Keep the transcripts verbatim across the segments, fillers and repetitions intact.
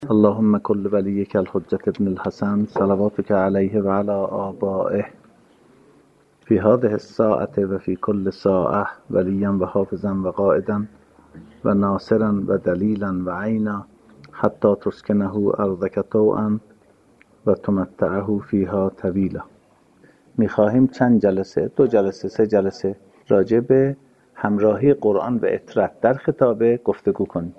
اللهم كل وليك الحجة ابن الحسن صلواتك عليه وعلى آبائه في هذه الساعة وفي كل ساعة وليا وحافظا وقائدا وناصرا ودليلا وعينا حتى تسكنه أرضك طوعا وتمتعه فيها طویلا. میخواهیم چند جلسه دو جلسه سه جلسه راجع به همراهی قرآن و اطرت در خطابه گفتگو کنیم.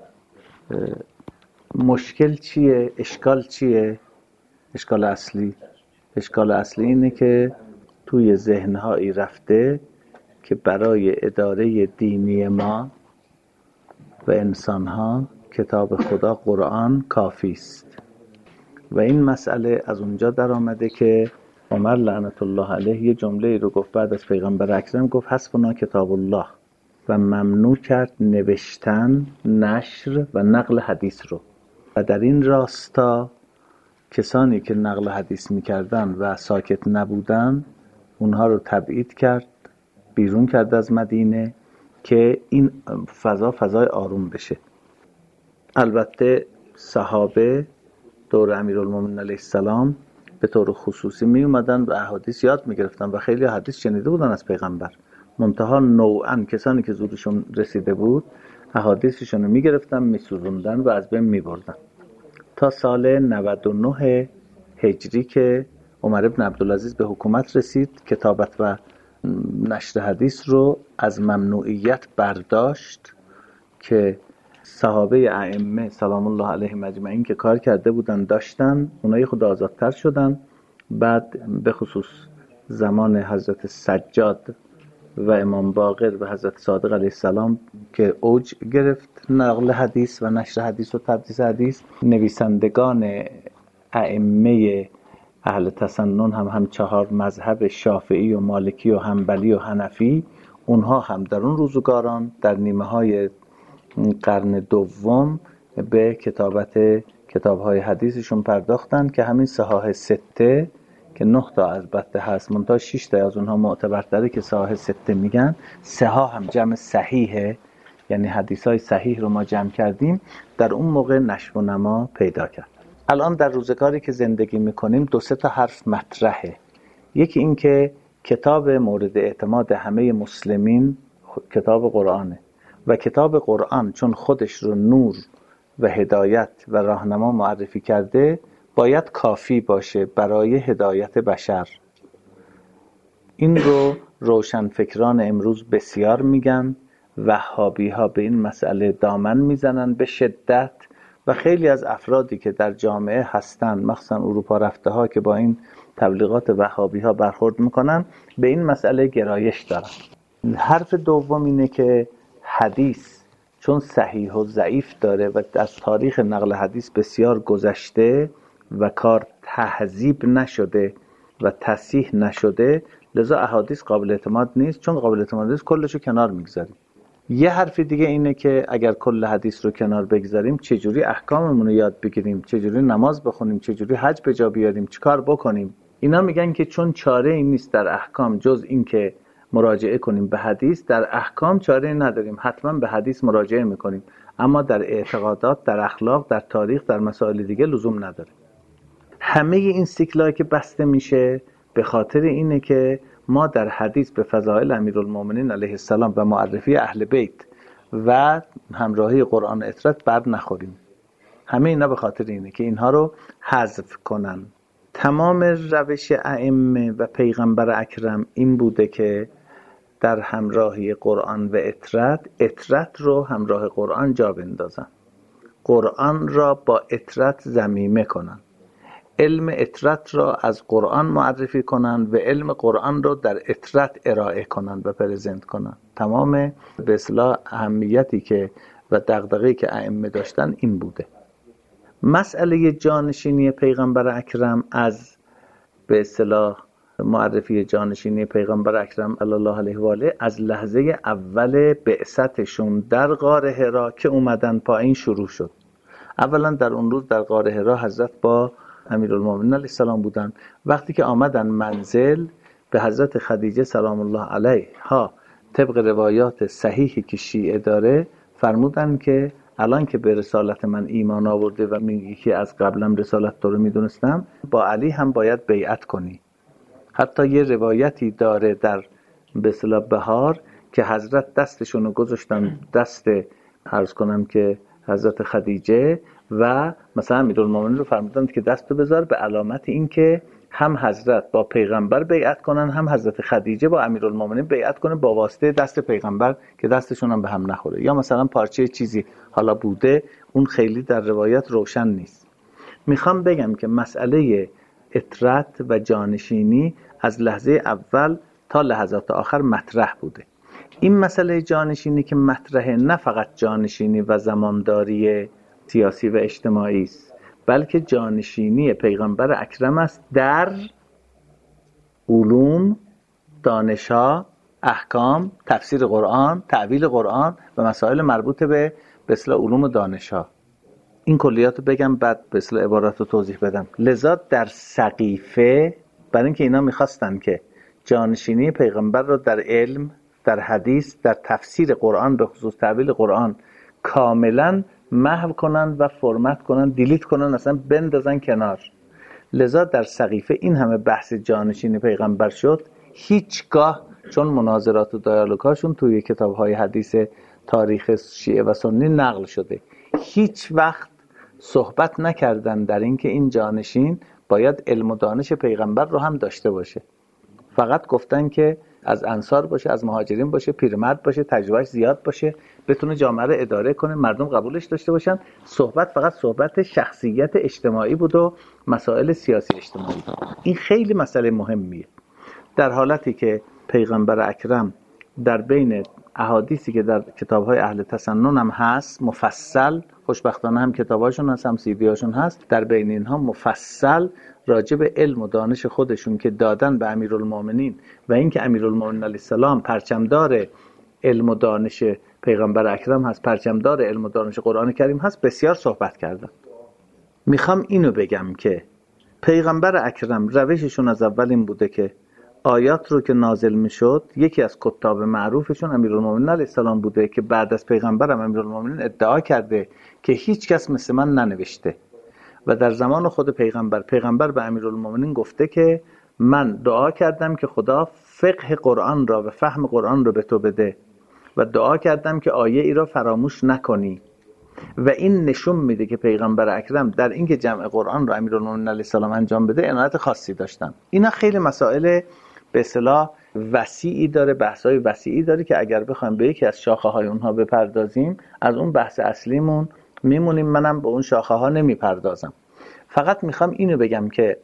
مشکل چیه؟ اشکال چیه؟ اشکال اصلی اشکال اصلی اینه که توی ذهنهایی رفته که برای اداره دینی ما و انسانها کتاب خدا قرآن کافی است و این مسئله از اونجا در آمده که عمر لعنت الله علیه یه جمله رو گفت بعد از پیغمبر اکرم، گفت حسبنا کتاب الله و ممنوع کرد نوشتن، نشر و نقل حدیث رو. و در این راستا کسانی که نقل حدیث میکردن و ساکت نبودن اونها رو تبعید کرد، بیرون کرد از مدینه که این فضا فضای آروم بشه. البته صحابه دور امیرالمومنین علیه السلام به طور خصوصی می اومدن و احادیث یاد می گرفتن و خیلی حدیث شنیده بودن از پیغمبر. منتها نوعا کسانی که زورشون رسیده بود احادیثشون رو می گرفتن، می سوزوندن و از بین می بردن تا سال نود و نه هجری که عمر بن عبدالعزیز به حکومت رسید. کتابت و نشر حدیث رو از ممنوعیت برداشت که صحابه ائمه سلام الله علیهم اجمعین که کار کرده بودن داشتن، اونایی خود آزادتر شدن. بعد به خصوص زمان حضرت سجاد و امام باقر و حضرت صادق علیه السلام که اوج گرفت نقل حدیث و نشر حدیث و تدریس حدیث، نویسندگان ائمه اهل تسنن هم هم چهار مذهب شافعی و مالکی و حنبلی و حنفی، اونها هم در اون روزگاران در نیمه های قرن دوم به کتابت کتاب‌های حدیثشون پرداختن که همین صحاح سته که نه تا البته هست منتها شش تا از اونها معتبرتره که صحاح سته میگن. صحاح هم جمع صحیحه، یعنی حدیث‌های صحیح رو ما جمع کردیم، در اون موقع نشو و نما پیدا کرد. الان در روزگاری که زندگی میکنیم دو سه تا حرف مطرحه. یکی این که کتاب مورد اعتماد همه مسلمین کتاب قرآنه و کتاب قرآن چون خودش رو نور و هدایت و راهنما معرفی کرده باید کافی باشه برای هدایت بشر. این رو روشنفکران امروز بسیار میگن، وهابی ها به این مسئله دامن میزنن به شدت و خیلی از افرادی که در جامعه هستن مخصوصا اروپا رفته ها که با این تبلیغات وهابی ها برخورد میکنن به این مسئله گرایش دارن. حرف دوم اینه که حدیث چون صحیح و ضعیف داره و از تاریخ نقل حدیث بسیار گذشته و کار تهذیب نشده و تصحیح نشده، لذا احادیث قابل اعتماد نیست. چون قابل اعتماد نیست کلشو کنار میگذاریم. یه حرف دیگه اینه که اگر کل حدیث رو کنار بگذاریم چجوری احکاممون رو یاد بگیریم، چجوری نماز بخونیم، چجوری حج به جا بیاریم، چیکار بکنیم. اینا میگن که چون چاره ای نیست در احکام جز این که مراجعه کنیم به حدیث، در احکام چاره نداریم، حتما به حدیث مراجعه میکنیم، اما در اعتقادات، در اخلاق، در تاریخ، در مسائل دیگه لزوم نداره. همه این سیکلایی که بسته میشه به خاطر اینه که ما در حدیث به فضائل امیرالمومنین علیه السلام و معرفی اهل بیت و همراهی قرآن و اطرت بر نخوریم. همه اینا به خاطر اینه که اینها رو حذف کنن. تمام روش ائمه و پیغمبر اکرم این بوده که در همراهی قرآن و اطرت، اطرت رو همراه قرآن جا بندازن، قرآن را با اطرت ضمیمه کنن، علم اطرت را از قرآن معرفی کنن و علم قرآن را در اطرت ارائه کنن و پرزنت کنن. تمام به اصطلاح اهمیتی که و دغدغه‌ای که ائمه داشتن این بوده. مسئله جانشینی پیغمبر اکرم از به اصطلاح معرفی جانشینی پیغمبر اکرم صلی الله علیه و آله از لحظه اول بعثتشون در غار حرا که اومدن پایین شروع شد. اولا در اون روز در غار حرا حضرت با امیرالمومنین علیه السلام بودن. وقتی که آمدن منزل به حضرت خدیجه سلام الله علیها طبق روایات صحیحی که شیعه داره فرمودن که الان که به رسالت من ایمان آورده و میگی که از قبلم رسالت تو رو میدونستم، با علی هم باید بیعت کنی. حتی یه روایتی داره در به اصطلاح بهار که حضرت دستشون رو گذاشتن دست عرض کنم که حضرت خدیجه و مثلا امیرالمومنین رو فرمودند که دستو بذار به علامت این که هم حضرت با پیغمبر بیعت کنن، هم حضرت خدیجه با امیرالمومنین بیعت کنه با واسطه دست پیغمبر که دستشون هم به هم نخوره. یا مثلا پارچه چیزی حالا بوده، اون خیلی در روایت روشن نیست. میخوام بگم که مسئله اطرت و جانشینی از لحظه اول تا لحظات آخر مطرح بوده. این مسئله جانشینی که مطرحه نه فقط جانشینی و زمامداری سیاسی و اجتماعی است، بلکه جانشینی پیغمبر اکرم است در علوم، دانش‌ها، احکام، تفسیر قرآن، تعویل قرآن و مسائل مربوط به به اصطلاح علوم و دانش‌ها. این کلیات رو بگم بعد به اصطلاح عبارات رو توضیح بدم. لذا در سقیفه برای اینکه اینا می‌خواستن که جانشینی پیغمبر رو در علم، در حدیث، در تفسیر قرآن به خصوص تعویل قرآن کاملا محو کنن و فرمت کنن، دیلیت کنن، اصلا بندازن کنار. لذا در سقیفه این همه بحث جانشینی پیغمبر شد. هیچگاه چون مناظرات و دیالوگاشون توی کتاب‌های حدیث تاریخ شیعه و سنی نقل شده، هیچ وقت صحبت نکردن در این که این جانشین باید علم و دانش پیغمبر رو هم داشته باشه. فقط گفتن که از انصار باشه، از مهاجرین باشه، پیرمرد باشه، تجربهش زیاد باشه، بتونه جامعه رو اداره کنه، مردم قبولش داشته باشن. صحبت فقط صحبت شخصیت اجتماعی بود و مسائل سیاسی اجتماعی. این خیلی مسئله مهمیه. در حالتی که پیغمبر اکرم در بین احادیثی که در کتاب‌های اهل تسنن هم هست مفصل، خوشبختانه هم کتاباشون هست هم سیدیاشون هست، در بین اینها مفصل راجع به علم و دانش خودشون که دادن به امیرالمومنین و اینکه امیرالمومنین علیه السلام پرچمدار علم و دانش پیغمبر اکرم هست، پرچمدار علم و دانش قرآن کریم هست، بسیار صحبت کردن. میخوام اینو بگم که پیغمبر اکرم روششون از اول این بوده که آیات رو که نازل میشد، یکی از کتاب معروفشون امیرالمومنین علیه السلام بوده که بعد از پیغمبرم امیرالمومنین ادعا کرده که هیچ کس مثل من ننوشته و در زمان خود پیغمبر پیغمبر به امیرالمومنین گفته که من دعا کردم که خدا فقه قرآن را و فهم قرآن را به تو بده و دعا کردم که آیه ای را فراموش نکنی. و این نشون میده که پیغمبر اکرم در اینکه جمع قرآن را امیرالمومنین علیه السلام انجام بده عنایت خاصی داشتن. اینا خیلی مسائل به اصطلاح وسیعی داره، بحث‌های وسیعی داره که اگر بخوایم به یکی از شاخه‌های اونها بپردازیم از اون بحث اصلیمون میمونیم. منم به اون شاخه‌ها نمیپردازم. فقط میخوام اینو بگم که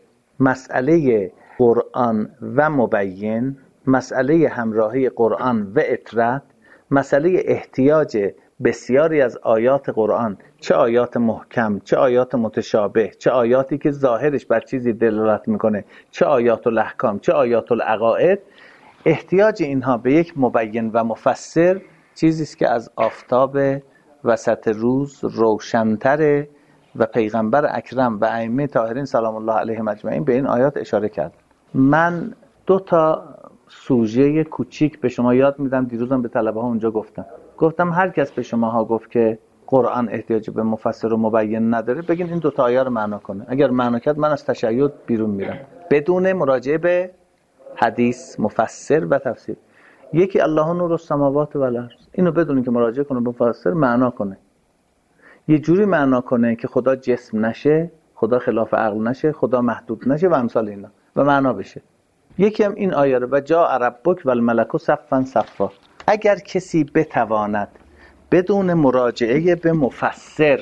مسئله قرآن و مبین، مسئله همراهی قرآن و اطرت، مسئله احتیاج بسیاری از آیات قرآن، چه آیات محکم، چه آیات متشابه، چه آیاتی که ظاهرش بر چیزی دلالت میکنه، چه آیات الاحکام، چه آیات العقائد، احتیاج اینها به یک مبین و مفسر چیزی است که از آفتاب وسط روز روشن‌تره و پیغمبر اکرم و ائمه طاهرین سلام الله علیهم اجمعین به این آیات اشاره کرد. من دو تا سوژه کوچیک به شما یاد میدم. دیروزم به طلبه ها اونجا گفتم گفتم هر کس به شما ها گفت که قرآن احتیاج به مفسر و مبین نداره، بگین این دو تا آیه رو معنا کنه. اگر معنا کرد من از تشیع بیرون میرم بدون مراجعه به حدیث، مفسر و تفسیر. یکی الله نور السماوات و الارض، اینو بدونین که مراجعه کنه به مفسر معنا کنه، یه جوری معنا کنه که خدا جسم نشه، خدا خلاف عقل نشه، خدا محدود نشه و امثال اینا و معنا بشه. یکی هم این آیه رو و جاء ربک و الملک صفا صفا. اگر کسی بتواند بدون مراجعه به مفسر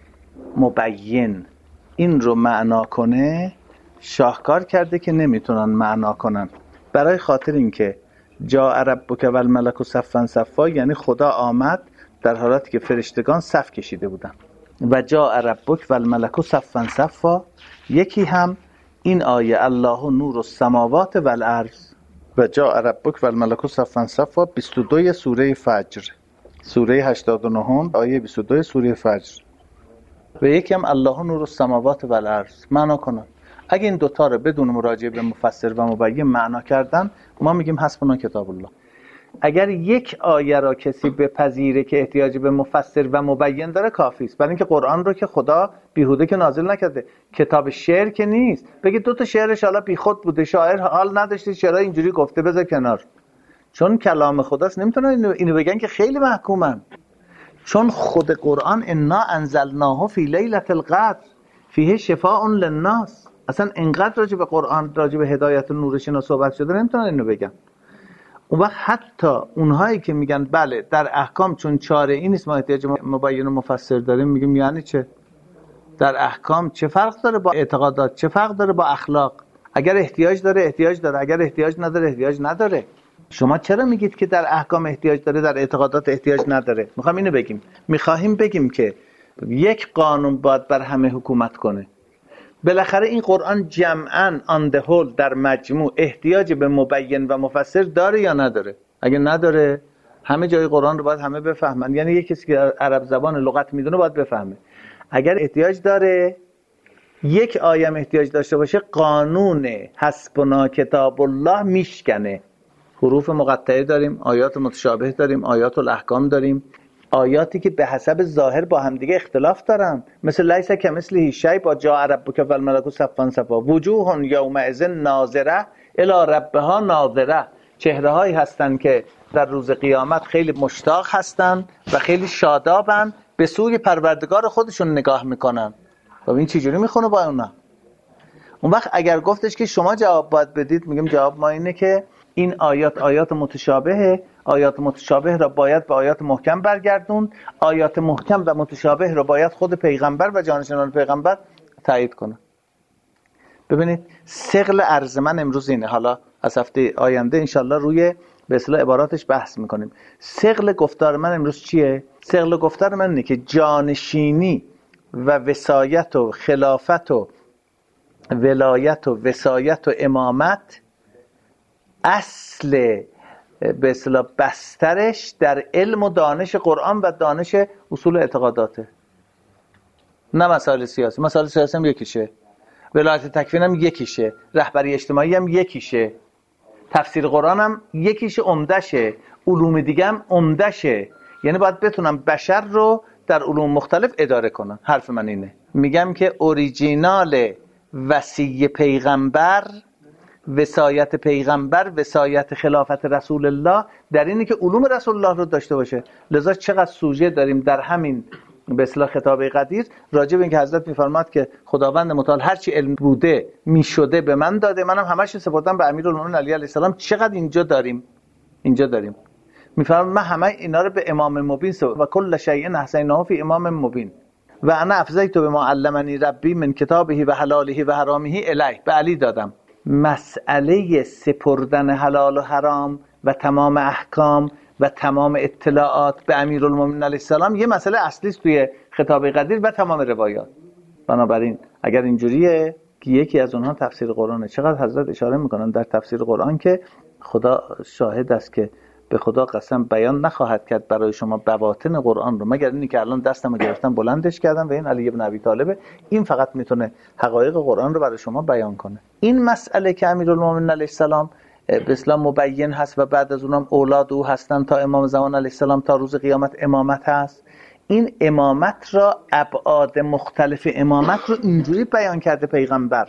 مبین این رو معنا کنه، شاهکار کرده که نمیتونن معنا کنن. برای خاطر اینکه جاء ربک و الملک صفا صفا یعنی خدا آمد در حالتی که فرشتگان صف کشیده بودن. و جاء ربک و الملک صفا صفا یکی هم این آیه الله نور السماوات و الارض و جاء ربک و الملک صفا صفا بیست و دو سوره فجر، سوره هشتاد و نه آیه بیست و دو سوره فجر. و یکی هم الله نور السماوات و الارض معنا کنن. اگه این دوتا رو بدون مراجعه به مفسر و مبین معنا کردن، ما میگیم حسبنا کتاب الله. اگر یک آیه را کسی بپذیره که احتیاج به مفسر و مبین داره کافی است، برای اینکه قرآن رو که خدا بیهوده که نازل نکرده، کتاب شعر که نیست بگید دو تا شعرش حالا بیخود بوده، شاعر حال نداشته شعرها اینجوری گفته بذار کنار، چون کلام خداست نمیتونن اینو بگن که خیلی محکومن. چون خود قرآن انا انزلناه فی لیلة القدر فیه شفاء للناس، اصلا اینقدر راجع به قرآن، راجع به هدایت و نورش اینا صحبت شده، نمیتونن اینو بگن. اون وقت حتی اونهایی که میگن بله در احکام چون چاره این نیست ما احتیاج مبین و مفسر داریم، میگیم یعنی چه؟ در احکام چه فرق داره با اعتقادات؟ چه فرق داره با اخلاق؟ اگر احتیاج داره احتیاج داره، اگر احتیاج نداره احتیاج نداره. شما چرا میگید که در احکام احتیاج داره در اعتقادات احتیاج نداره؟ میخوام اینو بگیم، میخواهیم بگیم که یک قانون باید بر همه حکومت کنه. بالاخره این قرآن جمعاً آن ده هول در مجموع احتیاج به مبین و مفسر داره یا نداره؟ اگه نداره همه جای قرآن رو باید همه بفهمن، یعنی یک کسی که عرب زبان لغت میدونه باید بفهمه. اگر احتیاج داره یک آیه احتیاج داشته باشه قانون حسبنا کتاب الله میشکنه. حروف مقطعه داریم، آیات متشابه داریم، آیات الاحکام داریم، آیاتی که به حسب ظاهر با هم دیگه اختلاف دارن، مثل لیس کمثله شیء با جاء ربک والملک صفا صفا، وجوه یومئذ ناظره الی ربها ناظره، چهره هایی هستن که در روز قیامت خیلی مشتاق هستن و خیلی شادابن، به سوی پروردگار خودشون نگاه میکنن. و این چجوری میخونه با اونا؟ اون وقت اگر گفتش که شما جواب باید بدید، میگم جواب ما اینه که این آیات آیات متشابهه، آیات متشابه را باید به آیات محکم برگردون، آیات محکم و متشابه را باید خود پیغمبر و جانشینان پیغمبر تایید کنه. ببینید ثقل عرض من امروز اینه، حالا از هفته آینده انشالله روی به اصطلاح عباراتش بحث میکنیم. ثقل گفتار من امروز چیه؟ ثقل گفتار من اینه که جانشینی و وصایت و خلافت و ولایت و وصایت و امامت اصل به اصطلاح بسترش در علم و دانش قرآن و دانش اصول اعتقاداته، نه مسائل سیاسی. مسائل سیاسی هم یکیشه، ولایت تکوین هم یکیشه، رهبری اجتماعی هم یکیشه، تفسیر قرآن هم یکیشه، عمدشه، علوم دیگه هم عمدشه. یعنی باید بتونم بشر رو در علوم مختلف اداره کنم. حرف من اینه، میگم که اوریجینال وصی پیغمبر، وصایت پیغمبر، وصایت خلافت رسول الله در اینه که علوم رسول الله رو داشته باشه. لذا چقدر سوژه داریم در همین به اصطلاح خطاب قدیر راجع به اینکه حضرت میفرماد که خداوند متعال هر چی علم بوده میشده به من داده، منم همش سپردم به امیرالمومنین علی علیه السلام. چقدر اینجا داریم، اینجا داریم میفرماد من همه اینا رو به امام مبین سپردم و کل شیء احصیناه فی امام مبین و انا افضیت بما علمنی ربی من کتابه و حلاله و حرامه الیه. به علی دادم. مسئله سپردن حلال و حرام و تمام احکام و تمام اطلاعات به امیرالمومنین علیه السلام یه مسئله اصلی است توی خطاب قدیر و تمام روایات. بنابراین اگر اینجوریه که یکی از اونها تفسیر قرآنه، چقدر حضرت اشاره میکنن در تفسیر قرآن که خدا شاهد است که به خدا قسم بیان نخواهد کرد برای شما بواطن قرآن رو مگر اینی که الان دستمو گرفتم بلندش کردم و این علی ابن ابی طالب، این فقط میتونه حقایق قرآن رو برای شما بیان کنه. این مسئله که امیرالمومنین علیه السلام به اسلام مبین هست و بعد از اونم اولاد او هستن تا امام زمان علیه السلام تا روز قیامت امامت هست، این امامت را ابعاد مختلف امامت رو اینجوری بیان کرده پیغمبر: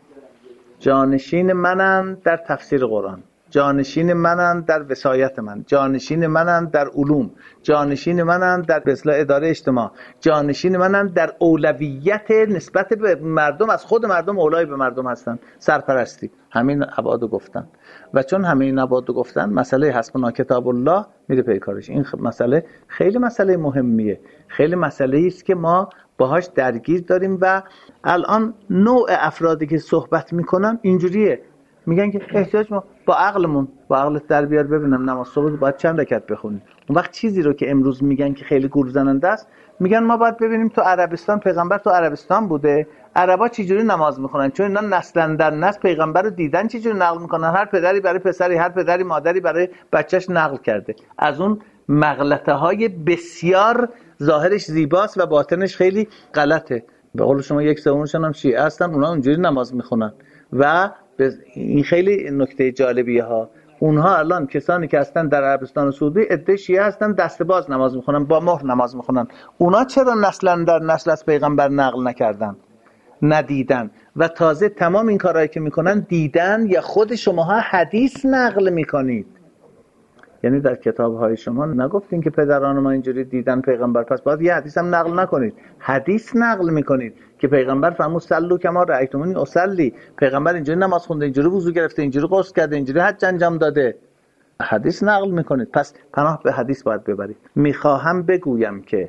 جانشین منن در تفسیر قرآن، جانشین منن در وصایت من، جانشین منن در علوم، جانشین منن در به اصطلاح اداره اجتماع، جانشین منن در اولویت نسبت به مردم، از خود مردم اولای به مردم هستن، سرپرستی. همین ابعادو گفتن و چون همه این ابعادو گفتن مسئله حسبنا کتاب الله میره پیکارش. این مسئله خیلی مسئله مهمیه، خیلی مسئله است که ما باهاش درگیر داریم و الان نوع افرادی که صحبت میکنن اینجوریه، میگن که احتیاج ما با عقلمون، با عقلت در بیار ببینم نماز صبح باید چند رکعت بخونیم. اون وقت چیزی رو که امروز میگن که خیلی گول زننده است، میگن ما باید ببینیم تو عربستان پیغمبر تو عربستان بوده، عربا چه جوری نماز میخونن، چون اینا نسل در نسل پیغمبر رو دیدن چه جوری نقل میکنن، هر پدری برای پسری، هر پدری مادری برای بچهش نقل کرده. از اون مغلطه های بسیار ظاهرش زیباست و باطنش خیلی غلطه. به قول شما یک سومشون هم شیعه هستن، اونا اونجوری نماز میخونن و این خیلی نکته جالبیه ها. اونها الان کسانی که هستن در عربستان سعودی عده شیعه هستن، دست باز نماز میخونن، با مهر نماز میخونن. اونا چرا نسلا در نسل از پیغمبر نقل نکردن، ندیدن؟ و تازه تمام این کارهایی که میکنن دیدن یا خود شماها حدیث نقل میکنید. یعنی در کتاب‌های شما نگفتین که پدران ما اینجوری دیدن پیغمبر، پس باید یه حدیث هم نقل نکنید. حدیث نقل میکنید که پیغمبر فرمود صلوا کما رأیتمونی اصلی. پیغمبر اینجوری نماز خونده، اینجوری وضو گرفته، اینجوری غسل کرده، اینجوری حج انجام داده. حدیث نقل میکنید. پس پناه به حدیث باید ببرید. میخواهم بگویم که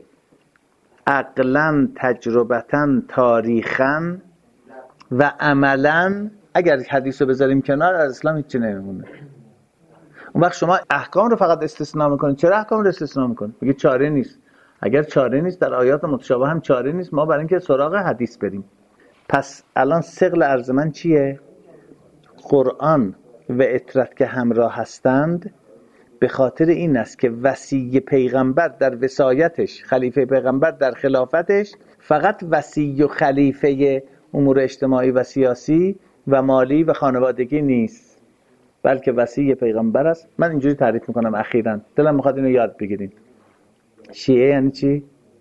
عقلاً، تجربتاً، تاریخاً و عملاً اگر حدیث رو بذاریم کنار، از اسلام هیچ چیزی نمیمونه. اون وقت شما احکام رو فقط استثناء میکنید. چرا احکام رو استثناء میکنید؟ میگه چاره نیست. اگر چاره نیست، در آیات متشابه هم چاره نیست، ما برای اینکه سراغ حدیث بریم. پس الان ثقل عرض من چیه؟ قرآن و اطرت که همراه هستند به خاطر این است که وصی پیغمبر در وصایتش، خلیفه پیغمبر در خلافتش فقط وصی و خلیفه امور اجتماعی و سیاسی و مالی و خانوادگی نیست، بلکه وصی پیغمبر است. من اینجوری تعریف میکنم اخیراً، دلم میخواد اینو یاد بگیریم. شیعه یعنی چی؟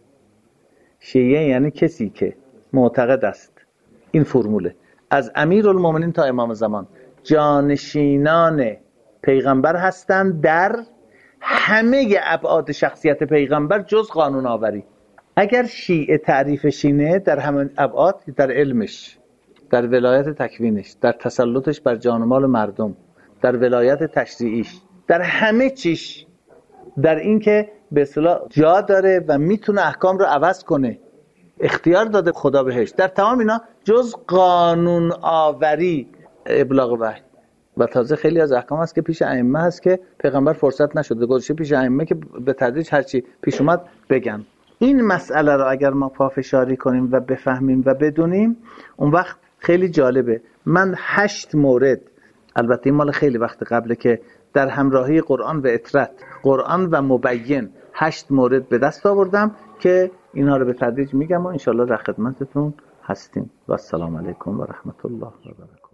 شیعه یعنی کسی که معتقد است این فرموله از امیرالمومنین تا امام زمان جانشینان پیغمبر هستند در همه ابعاد شخصیت پیغمبر جز قانون آوری. اگر شیعه تعریفش اینه، در همه ابعاد، در علمش، در ولایت تکوینش، در تسلطش بر جان و مال مردم، در ولایت تشریعیش، در همه چیش، در این که به اصطلاح جا داره و میتونه احکام رو عوض کنه، اختیار داده خدا بهش، در تمام اینا جز قانون آوری ابلاغ وحی. و تازه خیلی از احکام هست که پیش ائمه هست که پیغمبر فرصت نشده، گذاشته پیش ائمه که به تدریج هرچی پیش اومد بگن. این مسئله رو اگر ما پافشاری کنیم و بفهمیم و بدونیم، اون وقت خیلی جالبه. من هشت مورد، البته این مال خیلی وقت قبله، که در همراهی قرآن و اطرت، قرآن و مبین، هشت مورد به دست آوردم که اینها رو به تدریج میگم و انشالله در خدمتتون هستیم. و السلام علیکم و رحمت الله و برکاته.